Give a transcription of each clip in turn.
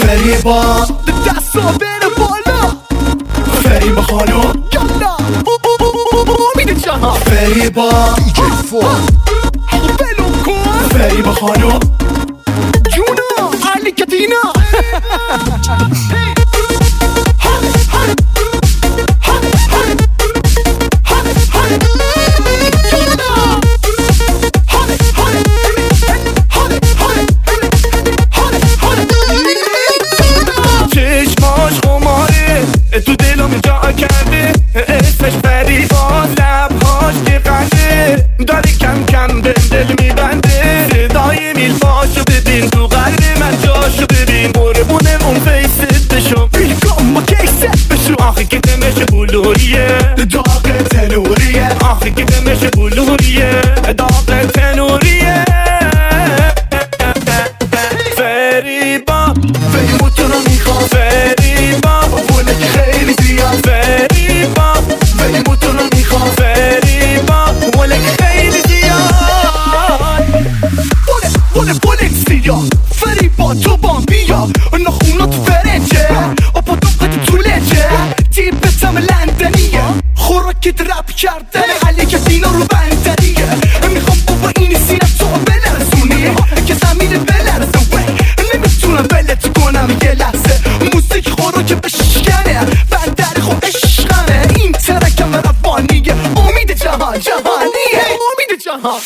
فریبا دستا بره بالا فریبا خانم یالا میده جهان فریبا بلو کن فریبا خانم جونا علی کتینا تو دلم جا کرده اسمش فریبا لبهاش که قنده داره کم کم به دل میبنده صدای میلفاشو ببین تو قلب من جاشو ببین قربونه اون فیست بشو بیلکن با کیست بشو آخه که دمش بلوریه داغ تنوریه آخه که دمش بلوریه داغ تنوریه فریبا فریبا تو رو میخوام فریبا بونه که خیلی زیاد فریبا فریبا تو رو میخوام فریبا ولک خیلی زیاد بونه زیاد فریبا تو بام بیا نخونات فرنجه اپا دوقت تو لنجه تیبتم لندنیه خوراکت رپ کردن علی کتینا رو بندریه میخوام بابا این سینه تو بلرزونی که زمین بلرزه نمیتونم بلت کنم یه لحظه موسیق خوراک بشکنه بندر خب عشقمه این ترکم روانیه امید جهانیه امید جهان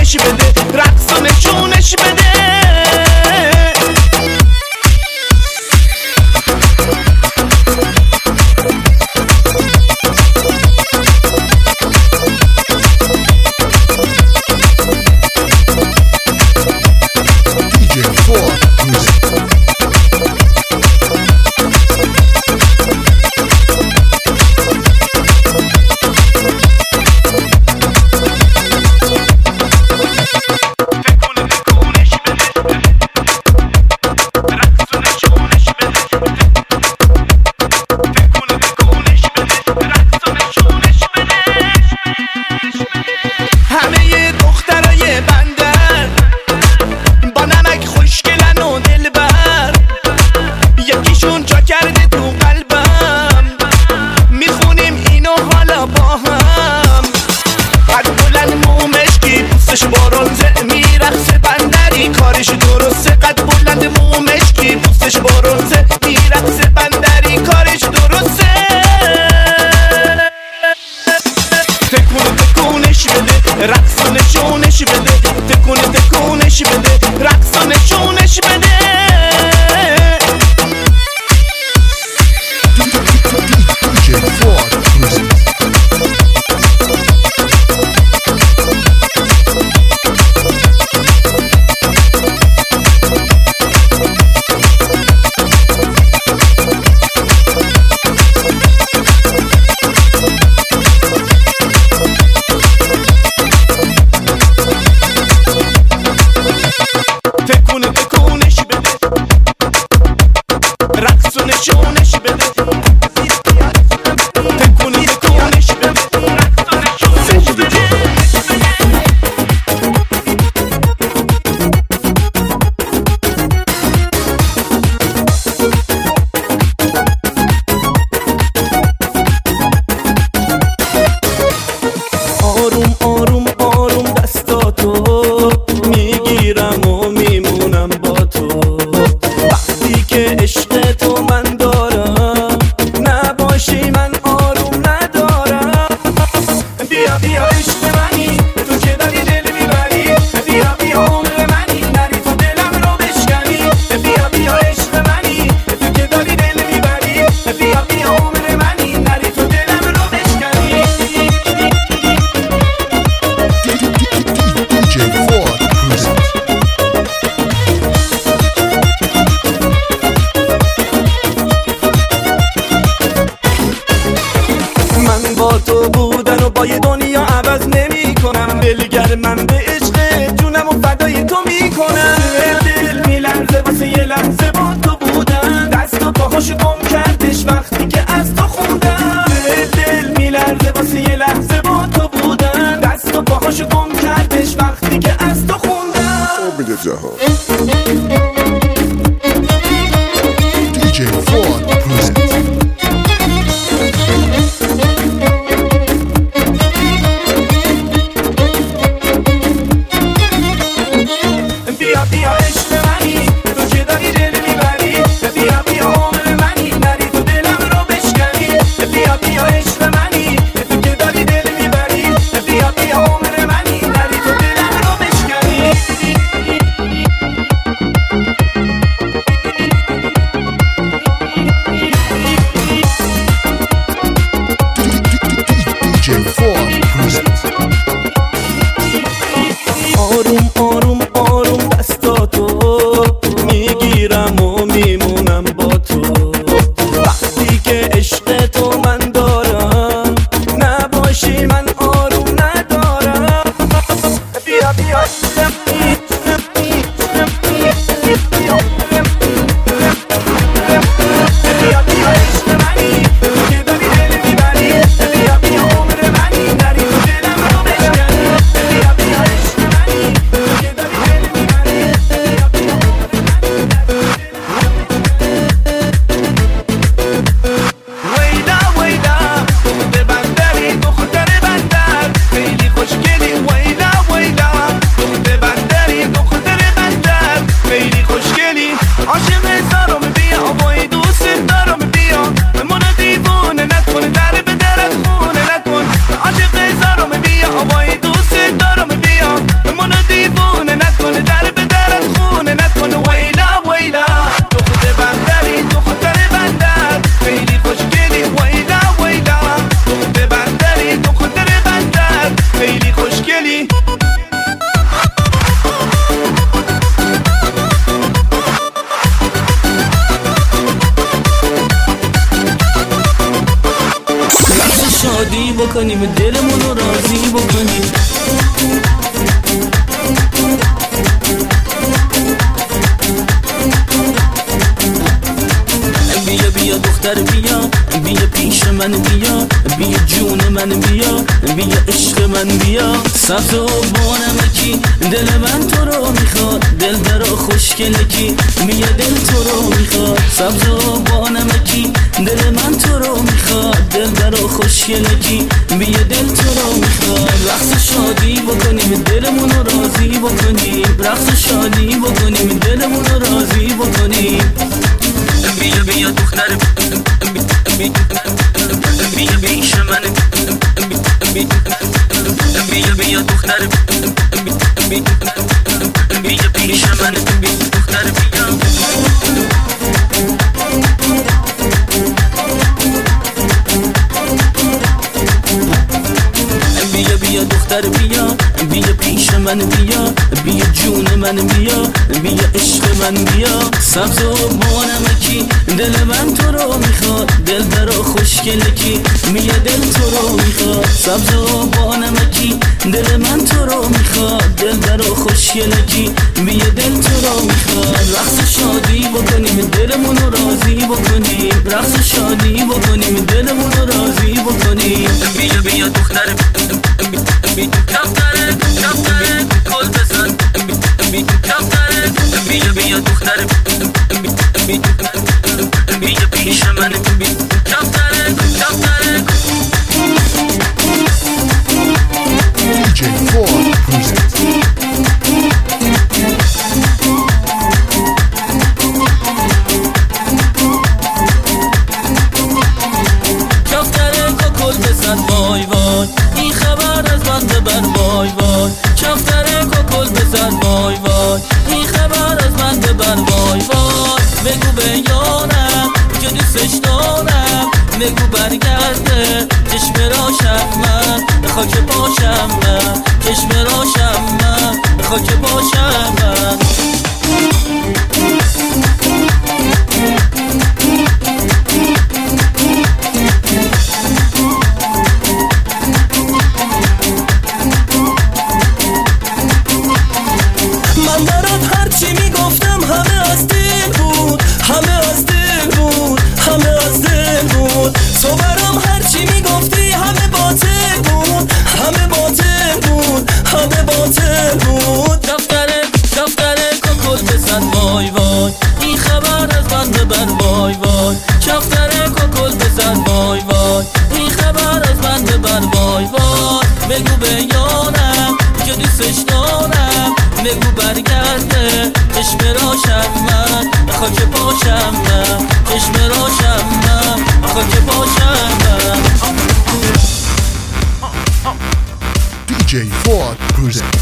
نشونش بده، رقص و نشونش بده. برونزه میرقصه بندری کارش درسته، قد بلند مو مشکی پوستش برونزه میرقصه بندری کارش درسته. تکونش بده، رقص و نشونش بده، تکونش بده، رقص و نشونش بده. تکونش بده، رقص و نشونش بده، تکونش بده، رقص و نشونش بده. آروم آروم آروم دستاتو میگیرم و میمونم با تو، وقتی که عشق تو من دارم نباشی من آروم ندارم. بیا بیا عشق منی تو که داری دل میبری، بیا بیا عمر منی نری تو دلم رو بشکنی. بیا بیا عشق منی تو که داری دل میبری، بیا بیا عمر منی نری تو دلم رو بشکنی. من با تو بودن و با یه دنیا عوض نمی کنم، دلگر من به عشق جونم و فدای تو می کنم. دل می لرزه واسه یه لحظه با تو بودن، دست و پاهاشو گم کردش وقتی که از تو خوندم. دل می لرزه واسه یه لحظه با تو بودن، دست و پاهاشو گم کردش وقتی که از تو خوندم. DJ Ford presents. بیا بیا عشق منی تو که داری دل میبری، بیا بیا عمر منی نری تو دلم رو بشکنی. بیا بیا عشق منی تو که داری دل میبری، بیا بیا عمر منی نری تو دلم رو بشکنی. شادی بکنیم، دلمون رو راضی بکنیم. بیا بیا دختر بیا، بیا پیش من بیا، بیا جون من بیا، بیا عشق من بیا. سبز و بانمکی دل من تو رو میخواد، دل درا خوشگلکی بیا دل تو رو میخواد. سبز و بانمکی دل من تو رو میخواد، دل درا خوشگلکی بیا دل تو رو میخواد. رقص شادی بکنیم، دلمون رو راضی بکنیم، رقص شادی بکنیم، دلمون رو راضی بکنیم. بیا بیا دختر بیا پیش من بیا بیا دختر بیا پیش من دختر بیا. بیا بیا دختر بیا، بیا پیش من بیا، بیا جون من بیا، بیا عشق من بیا. سبز و بانمکی دل من تو رو میخواد، دل درا خوشگلکی بیا دل تو رو میخواد. سبز و بانمکی دل من تو رو میخواد، دل درا خوشگلکی بیا دل تو رو میخواد. رقص شادی بکنیم، دلمون رو راضی بکنیم، رقص شادی بکنیم، دلمون رو راضی بکنیم. بیا بیا دختر کفتره کفتره کل بزن کفتره. بیا بیا دختر بیا پیش من کفتره کفتره. DJ Ford presents. کفتره کل بزن وای وای، این خبر از بنده بر وای وای. کفتره کل بزن وای وای، این خبر از بنده بر وای وای. بگو به یارم که دوستش دارم، بگو برگرده چشم راشم من به خاک پاشم من، چشم راشم من به خاک پاشم من. من برات هرچی میگفتم همه از دل بود، همه از دل بود، همه از دل بود. تو برام هرچی میگفتی همه باطل بود، همه باطل بود، همه باطل بود. کفتره کفتره کل بزن وای وای، این خبر از بنده بر وای وای. کفتره کل بزن وای وای، این خبر از بنده بر وای وای. بگو به یارم که دوستش دارم، بگو برگرده چشم راشم من به خاک پاشم من، چشم راشم من به خاک پاشم من. DJ Ford presents.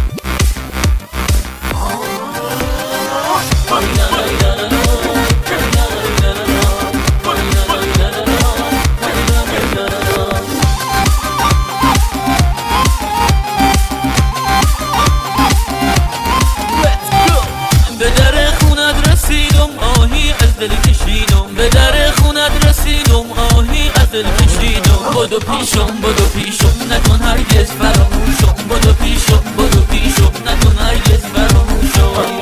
به در خونت رسیدم آهی از دل کشیدم، به در خونت رسیدم آهی از دل کشیدم. بدو پیشم بدو پیشم نکن هرگز فراموشم، بدو پیشم بدو پیشم نکن هرگز فراموشم.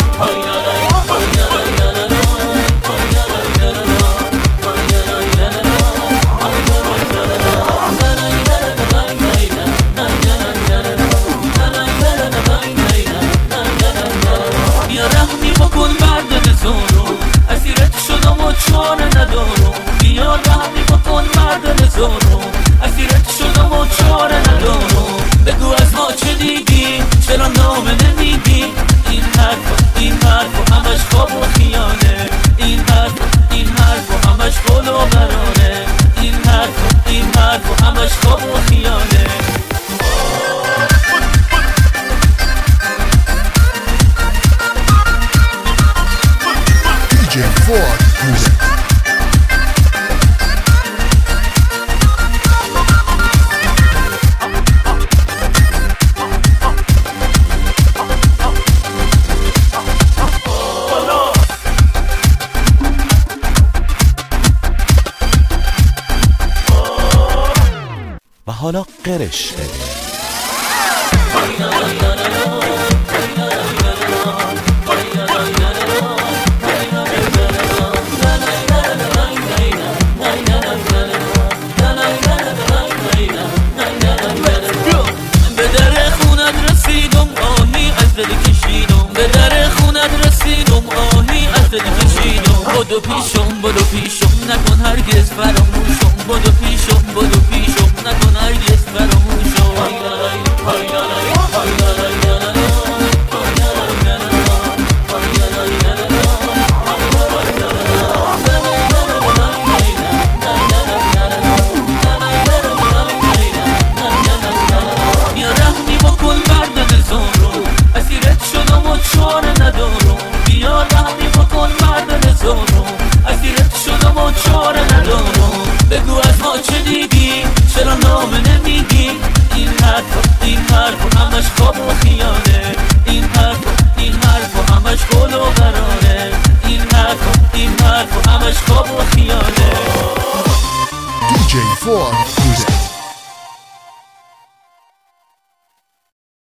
بیا رحمی بکن برد بزارو، اسیرت شدم و چاره ندارم. بیا رحمی بکن برد بزارو، اسیرت شدم و چاره ندارم. بگو از ما چه دیدی، چرا نامه نمیدی؟ این حرف و همش خواب و خیاله، این حرف و همش قول و قراره، این حرف و همش خواب و خیاله. DJ Ford presents. و حالا قرش بده. به در خونت رسیدم آهی از دل کشیدم، به در خونت رسیدم آهی از دل کشیدم. بدو پیشم نکن هرگز فراموشم، بدو پیشم نکن هرگز فراموشم. بیا رحمی بکن مردم زارو، اسیرت شدم و چاره ندارم. بیا رحمی بکن مردم زارو، اسیرت شدم و چاره ندارم. بگو از ما چه دیدی، چرا نامه نمیگی؟ این حرف همش خواب و خیاله. این حرف همش قول و قراره. این حرف همش خواب و خیاله. DJ4